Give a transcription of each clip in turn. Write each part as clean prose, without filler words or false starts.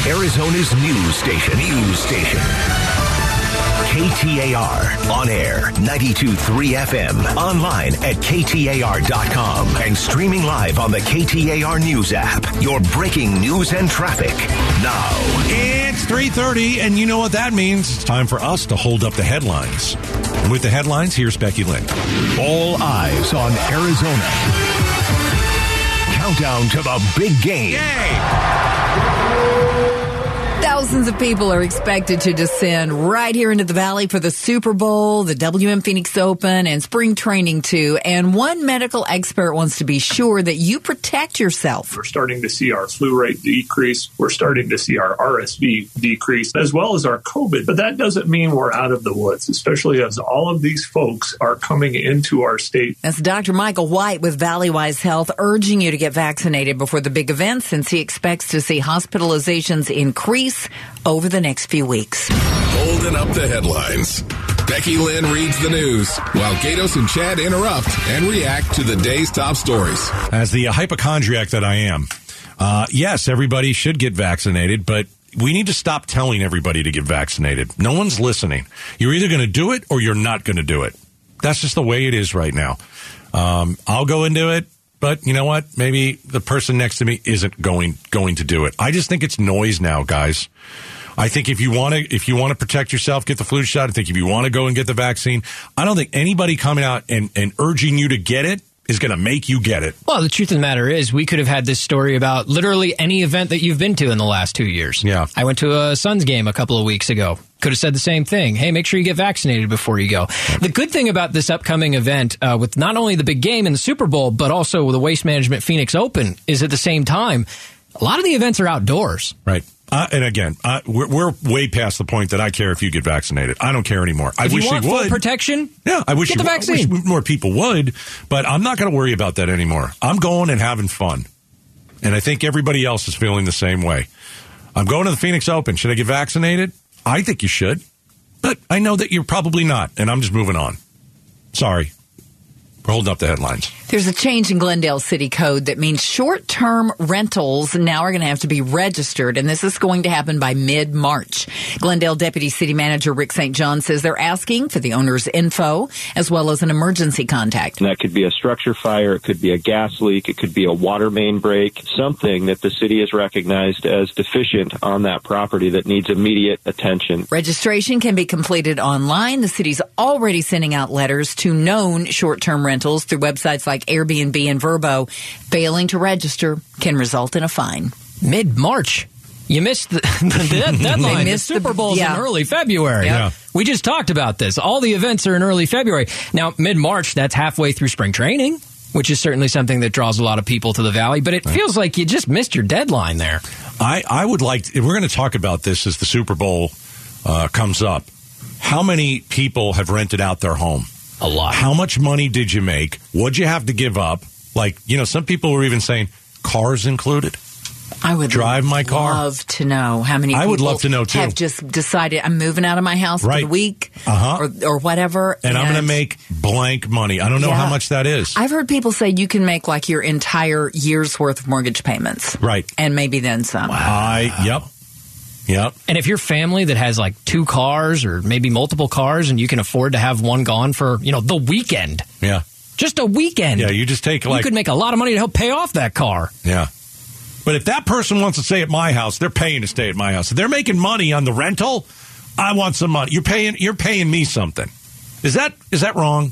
Arizona's news station. KTAR. On air, 92.3 FM. Online at KTAR.com. And streaming live on the KTAR News app. Your breaking news and traffic now. It's 3:30, and you know what that means. It's time for us to hold up the headlines. And with the headlines, here's Becky Lynn. All eyes on Arizona. Countdown to the big game. Thousands of people are expected to descend right here into the valley for the Super Bowl, the WM Phoenix Open, and spring training too. And one medical expert wants to be sure that you protect yourself. We're starting to see our flu rate decrease. We're starting to see our RSV decrease, as well as our COVID. But that doesn't mean we're out of the woods, especially as all of these folks are coming into our state. That's Dr. Michael White with Valleywise Health urging you to get vaccinated before the big event, since he expects to see hospitalizations increase over the next few weeks. Holding up the headlines. Becky Lynn reads the news while Gatos and Chad interrupt and react to the day's top stories. As the hypochondriac that I am, yes, everybody should get vaccinated, but we need to stop telling everybody to get vaccinated. No one's listening. You're either going to do it or you're not going to do it. That's just the way it is right now. I'll go into it. But you know what? Maybe the person next to me isn't going to do it. I just think it's noise now, guys. I think if you want to protect yourself, get the flu shot. I think if you want to go and get the vaccine, I don't think anybody coming out and urging you to get it is going to make you get it. Well, the truth of the matter is we could have had this story about literally any event that you've been to in the last 2 years. Yeah. I went to a Suns game a couple of weeks ago. Could have said the same thing. Hey, make sure you get vaccinated before you go. The good thing about this upcoming event, with not only the big game in the Super Bowl, but also the Waste Management Phoenix Open, is at the same time, a lot of the events are outdoors. Right. And again, we're way past the point that I care if you get vaccinated. I don't care anymore. I wish you want you would. Full protection? Yeah, I wish get the vaccine. I wish more people would, but I'm not going to worry about that anymore. I'm going and having fun. And I think everybody else is feeling the same way. I'm going to the Phoenix Open. Should I get vaccinated? I think you should. But I know that you're probably not, and I'm just moving on. Sorry. We're holding up the headlines. There's a change in Glendale City Code that means short-term rentals now are going to have to be registered, and this is going to happen by mid-March. Glendale Deputy City Manager Rick St. John says they're asking for the owner's info as well as an emergency contact. And that could be a structure fire, it could be a gas leak, it could be a water main break, something that the city has recognized as deficient on that property that needs immediate attention. Registration can be completed online. The city's already sending out letters to known short-term rentals through websites like Airbnb and Vrbo. Failing to register can result in a fine. Mid-March. You missed the deadline. The Super Bowl's in early February. Yeah. We just talked about this. All the events are in early February. Now, mid-March, that's halfway through spring training, which is certainly something that draws a lot of people to the Valley. But it feels like you just missed your deadline there. I would like – we're going to talk about this as the Super Bowl comes up. How many people have rented out their home? A lot. How much money did you make? What'd you have to give up? Like, some people were even saying cars included. I would drive my car. Love to know how many people I would love to know too. Have just decided I'm moving out of my house for the week or whatever. And I'm going to make blank money. I don't know how much that is. I've heard people say you can make like your entire year's worth of mortgage payments. Right. And maybe then some. Wow. Yep. And if you're family that has like 2 cars or maybe multiple cars and you can afford to have one gone for, the weekend. Yeah. Just a weekend. Yeah, you just take you could make a lot of money to help pay off that car. Yeah. But if that person wants to stay at my house, they're paying to stay at my house. If they're making money on the rental, I want some money. You're paying me something. Is that wrong?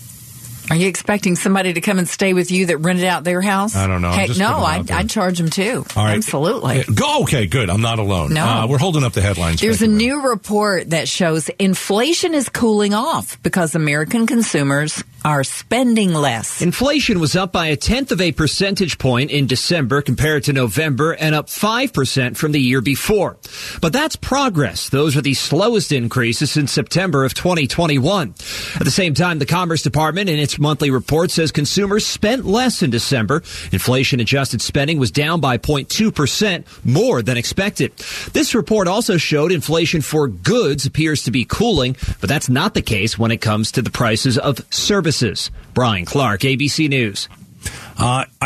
Are you expecting somebody to come and stay with you that rented out their house? I don't know. Heck, no, I'd charge them too. All right. Absolutely. Okay, good. I'm not alone. No. We're holding up the headlines. There's a new report that shows inflation is cooling off because American consumers are spending less. Inflation was up by 0.1 of a percentage point in December compared to November and up 5% from the year before. But that's progress. Those are the slowest increases since September of 2021. At the same time, the Commerce Department in its monthly report says consumers spent less in December. Inflation-adjusted spending was down by 0.2%, more than expected. This report also showed inflation for goods appears to be cooling, but that's not the case when it comes to the prices of services. Brian Clark, ABC News.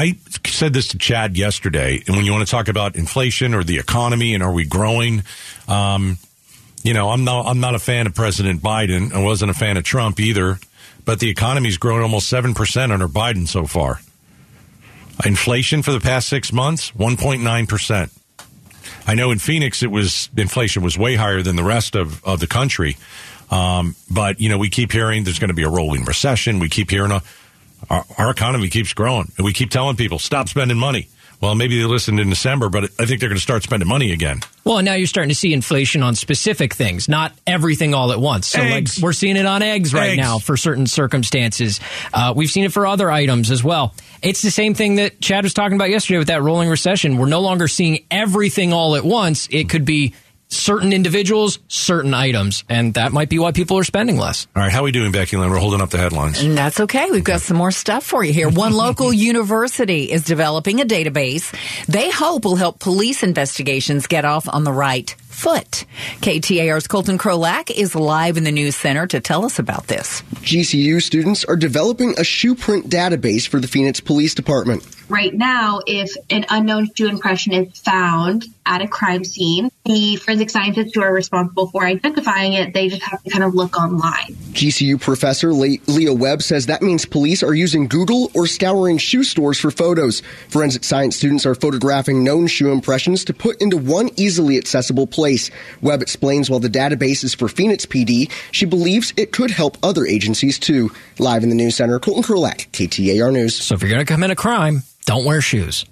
said this to Chad yesterday, and when you want to talk about inflation or the economy and are we growing, I'm not a fan of President Biden. I wasn't a fan of Trump either, but the economy's grown almost 7% under Biden so far. Inflation for the past 6 months, 1.9%. I know in Phoenix inflation was way higher than the rest of the country. But, we keep hearing there's going to be a rolling recession. We keep hearing our economy keeps growing. And we keep telling people, stop spending money. Well, maybe they listened in December, but I think they're going to start spending money again. Well, now you're starting to see inflation on specific things, not everything all at once. So eggs. Like we're seeing it on eggs right now for certain circumstances. We've seen it for other items as well. It's the same thing that Chad was talking about yesterday with that rolling recession. We're no longer seeing everything all at once. It could be certain individuals, certain items, and that might be why people are spending less. All right, how are we doing, Becky Lynn? We're holding up the headlines. And that's okay. We've got some more stuff for you here. One local university is developing a database they hope will help police investigations get off on the right foot. KTAR's Colton Krolak is live in the news center to tell us about this. GCU students are developing a shoe print database for the Phoenix Police Department. Right now, if an unknown shoe impression is found at a crime scene, the forensic scientists who are responsible for identifying it, they just have to kind of look online. GCU professor Leah Webb says that means police are using Google or scouring shoe stores for photos. Forensic science students are photographing known shoe impressions to put into one easily accessible place. Webb explains while the database is for Phoenix PD, she believes it could help other agencies too. Live in the news center, Colton Krolak, KTAR News. So if you're going to commit a crime, don't wear shoes.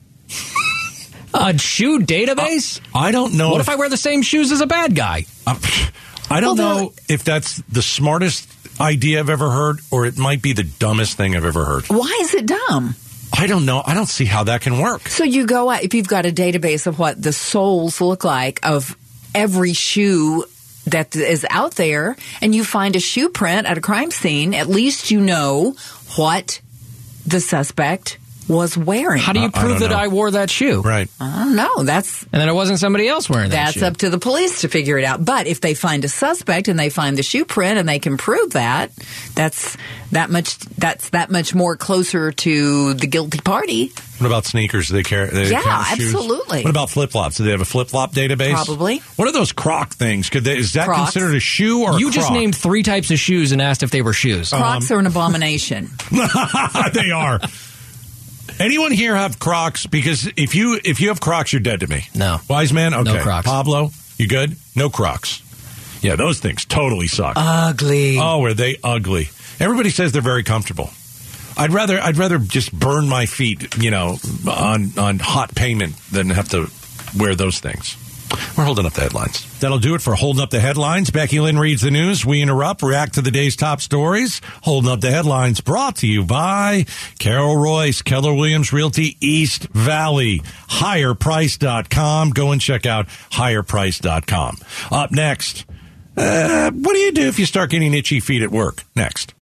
A shoe database? I don't know. What if I wear the same shoes as a bad guy? I don't know if that's the smartest idea I've ever heard, or it might be the dumbest thing I've ever heard. Why is it dumb? I don't know. I don't see how that can work. So you go out, if you've got a database of what the soles look like of every shoe that is out there, and you find a shoe print at a crime scene, at least you know what the suspect was wearing. How do you prove that I wore that shoe? Right. I don't know. And then it wasn't somebody else wearing that shoe. That's up to the police to figure it out. But if they find a suspect and they find the shoe print and they can prove that, that's that much more closer to the guilty party. What about sneakers? Do they carry? Yeah, shoes? absolutely. What about flip-flops? Do they have a flip-flop database? Probably. What are those Croc things? Is that Crocs. considered a shoe or You a just Croc? named 3 types of shoes and asked if they were shoes. Crocs are an abomination. They are. Anyone here have Crocs? Because if you have Crocs, you're dead to me. No. Wise man? Okay. No Crocs. Pablo, you good? No Crocs. Yeah, those things totally suck. Ugly. Oh, are they ugly? Everybody says they're very comfortable. I'd rather just burn my feet, on hot pavement than have to wear those things. We're holding up the headlines. That'll do it for Holding Up the Headlines. Becky Lynn reads the news. We interrupt, react to the day's top stories. Holding Up the Headlines brought to you by Carol Royce, Keller Williams Realty East Valley, higherprice.com. Go and check out higherprice.com. Up next, what do you do if you start getting itchy feet at work? Next.